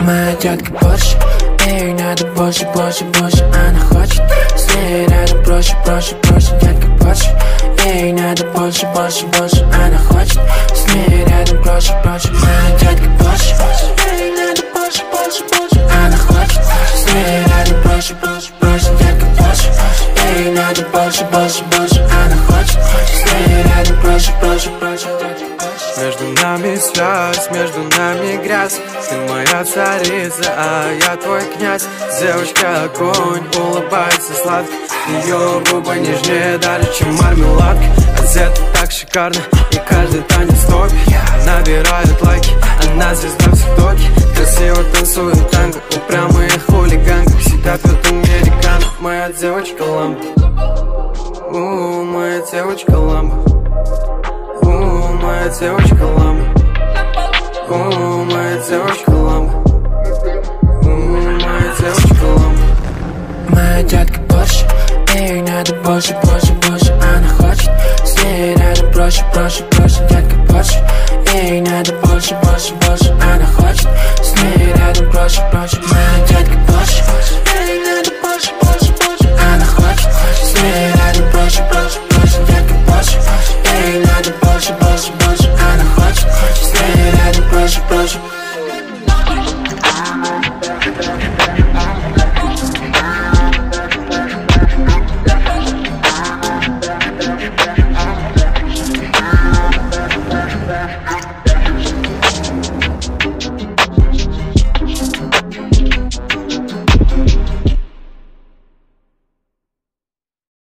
Моя детка Порше, ей надо больше, больше, больше. Она хочет с ней рядом проще, проще, проще. Детка Порше, ей надо больше, больше, больше. Она хочет с ней рядом проще, проще. Моя детка Порше, ей надо больше, больше, больше. Она хочет с ней рядом проще, проще, проще. Детка Порше, ей надо больше, больше, больше. Она хочет с ней рядом проще, проще, проще. Между нами связь, между нами грязь. Ты моя царица, а я твой князь. Девочка огонь, улыбается сладко. Ее губы нежнее даже, чем мармеладка. Одета так шикарно, и каждый танец топ. Набирает лайки, она звезда в тиктоке. Красиво танцует танго, упрямая хулиганка. Всегда пьет американо. Моя девочка ламба, моя девочка ламба. Моя девочка ламба, моя девочка ламба, моя девочка ламба. Моя детка Порше, ей надо больше, больше.